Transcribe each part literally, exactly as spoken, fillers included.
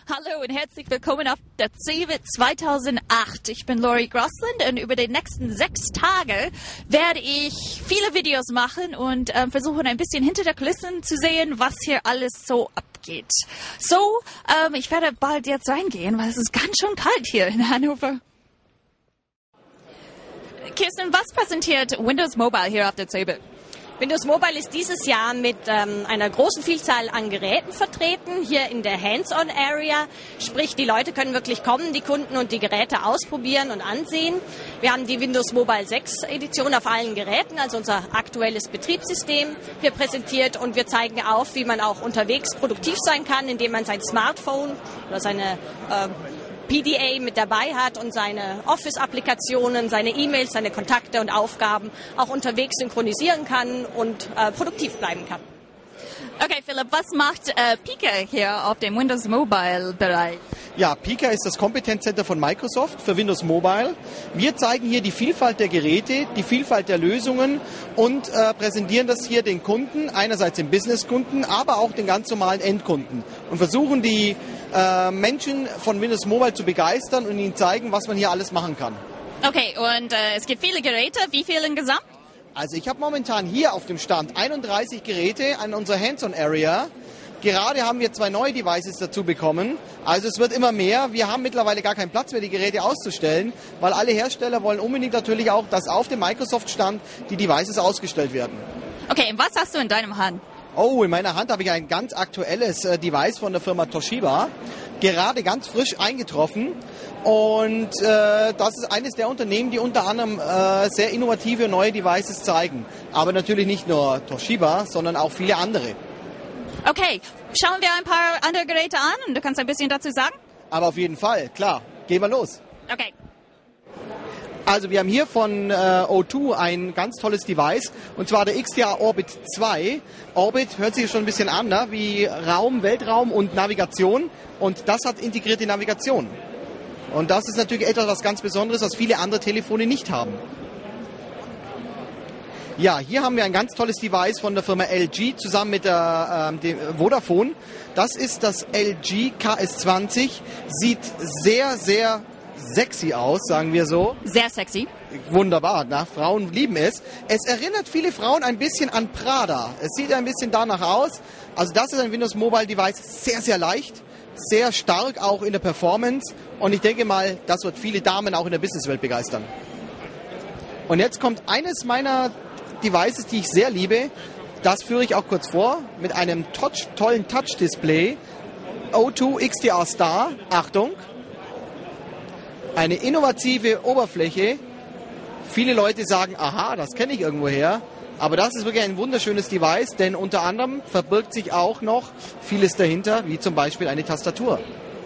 Hallo und herzlich willkommen auf der C eBIT zweitausendacht. Ich bin Lori Grossland und über die nächsten sechs Tage werde ich viele Videos machen und äh, versuchen ein bisschen hinter der Kulissen zu sehen, was hier alles so abgeht. So, ähm, ich werde bald jetzt reingehen, weil es ist ganz schön kalt hier in Hannover. Kirsten, was präsentiert Windows Mobile hier auf der C eBIT? Windows Mobile ist dieses Jahr mit ähm, einer großen Vielzahl an Geräten vertreten, hier in der Hands-on-Area. Sprich, die Leute können wirklich kommen, die Kunden und die Geräte ausprobieren und ansehen. Wir haben die Windows Mobile sechs Edition auf allen Geräten, also unser aktuelles Betriebssystem, hier präsentiert. Und wir zeigen auf, wie man auch unterwegs produktiv sein kann, indem man sein Smartphone oder seine äh, P D A mit dabei hat und seine Office-Applikationen, seine E-Mails, seine Kontakte und Aufgaben auch unterwegs synchronisieren kann und äh, produktiv bleiben kann. Okay, Philipp, was macht äh, Pika hier auf dem Windows Mobile Bereich? Ja, Pika ist das Kompetenzcenter von Microsoft für Windows Mobile. Wir zeigen hier die Vielfalt der Geräte, die Vielfalt der Lösungen und äh, präsentieren das hier den Kunden, einerseits den Businesskunden, aber auch den ganz normalen Endkunden und versuchen die äh, Menschen von Windows Mobile zu begeistern und ihnen zeigen, was man hier alles machen kann. Okay, und äh, es gibt viele Geräte. Wie viele insgesamt? Also ich habe momentan hier auf dem Stand einunddreißig Geräte an unserer Hands-on-Area. Gerade haben wir zwei neue Devices dazu bekommen. Also es wird immer mehr. Wir haben mittlerweile gar keinen Platz mehr, die Geräte auszustellen, weil alle Hersteller wollen unbedingt natürlich auch, dass auf dem Microsoft-Stand die Devices ausgestellt werden. Okay, und was hast du in deinem Hand? Oh, in meiner Hand habe ich ein ganz aktuelles äh, Device von der Firma Toshiba. Gerade ganz frisch eingetroffen. Und äh, das ist eines der Unternehmen, die unter anderem äh, sehr innovative neue Devices zeigen. Aber natürlich nicht nur Toshiba, sondern auch viele andere. Okay, schauen wir ein paar andere Geräte an und du kannst ein bisschen dazu sagen? Aber auf jeden Fall, klar. Gehen wir los. Okay. Also wir haben hier von äh, O zwei ein ganz tolles Device, und zwar der X T R Orbit zwei. Orbit hört sich schon ein bisschen an, ne? Wie Raum, Weltraum und Navigation, und das hat integrierte Navigation. Und das ist natürlich etwas was ganz Besonderes, was viele andere Telefone nicht haben. Ja, hier haben wir ein ganz tolles Device von der Firma L G zusammen mit der ähm, dem Vodafone. Das ist das L G K S zwanzig. Sieht sehr, sehr sexy aus, sagen wir so. Sehr sexy. Wunderbar, na, Frauen lieben es. Es erinnert viele Frauen ein bisschen an Prada. Es sieht ein bisschen danach aus. Also das ist ein Windows Mobile Device, sehr, sehr leicht, sehr stark auch in der Performance. Und ich denke mal, das wird viele Damen auch in der Businesswelt begeistern. Und jetzt kommt eines meiner Devices, die ich sehr liebe. Das führe ich auch kurz vor, mit einem touch, tollen Touch-Display. O zwei X T R Star, Achtung. Eine innovative Oberfläche. Viele Leute sagen, aha, das kenne ich irgendwoher. Aber das ist wirklich ein wunderschönes Device, denn unter anderem verbirgt sich auch noch vieles dahinter, wie zum Beispiel eine Tastatur.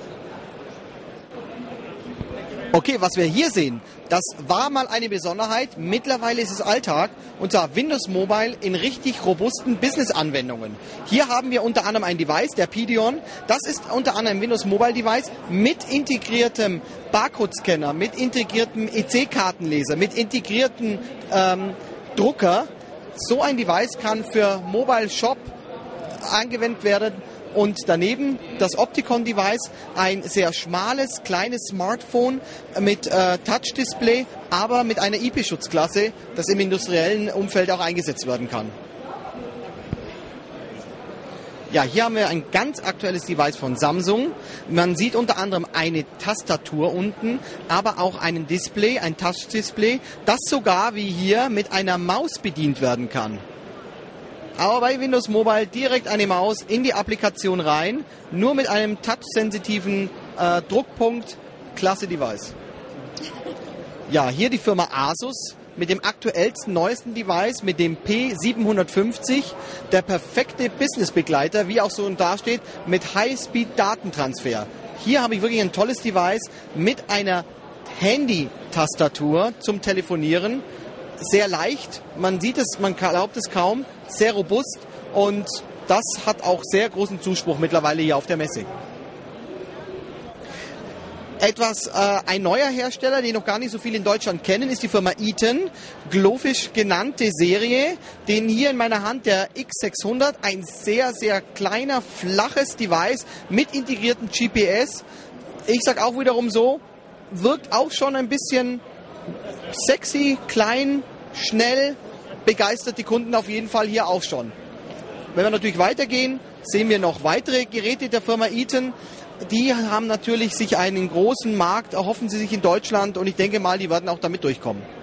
Okay, was wir hier sehen, das war mal eine Besonderheit. Mittlerweile ist es Alltag, und zwar Windows Mobile in richtig robusten Business-Anwendungen. Hier haben wir unter anderem ein Device, der Pidyon. Das ist unter anderem ein Windows Mobile Device mit integriertem Barcode-Scanner, mit integriertem E C-Kartenleser, mit integriertem ähm, Drucker. So ein Device kann für Mobile Shop angewendet werden. Und daneben das Opticon-Device, ein sehr schmales, kleines Smartphone mit äh, Touch-Display, aber mit einer I P-Schutzklasse, das im industriellen Umfeld auch eingesetzt werden kann. Ja, hier haben wir ein ganz aktuelles Device von Samsung. Man sieht unter anderem eine Tastatur unten, aber auch ein Display, ein Touch-Display, das sogar wie hier mit einer Maus bedient werden kann. Aber bei Windows Mobile direkt eine Maus in die Applikation rein, nur mit einem touch-sensitiven äh, Druckpunkt. Klasse Device. Ja, hier die Firma Asus mit dem aktuellsten, neuesten Device, mit dem P siebenhundertfünfzig. Der perfekte Business-Begleiter, wie auch so dasteht, mit High-Speed-Datentransfer. Hier habe ich wirklich ein tolles Device mit einer Handy-Tastatur zum Telefonieren. Sehr leicht, man sieht es, man glaubt es kaum, sehr robust, und das hat auch sehr großen Zuspruch mittlerweile hier auf der Messe. Etwas, äh, ein neuer Hersteller, den noch gar nicht so viele in Deutschland kennen, ist die Firma Eaton. Glowfish genannte Serie. Den hier in meiner Hand der X sechshundert. Ein sehr, sehr kleiner, flaches Device mit integriertem G P S. Ich sag auch wiederum so, wirkt auch schon ein bisschen sexy, klein, schnell. Begeistert die Kunden auf jeden Fall hier auch schon. Wenn wir natürlich weitergehen, sehen wir noch weitere Geräte der Firma Eaton. Die haben natürlich sich einen großen Markt, erhoffen sie sich in Deutschland und ich denke mal, die werden auch damit durchkommen.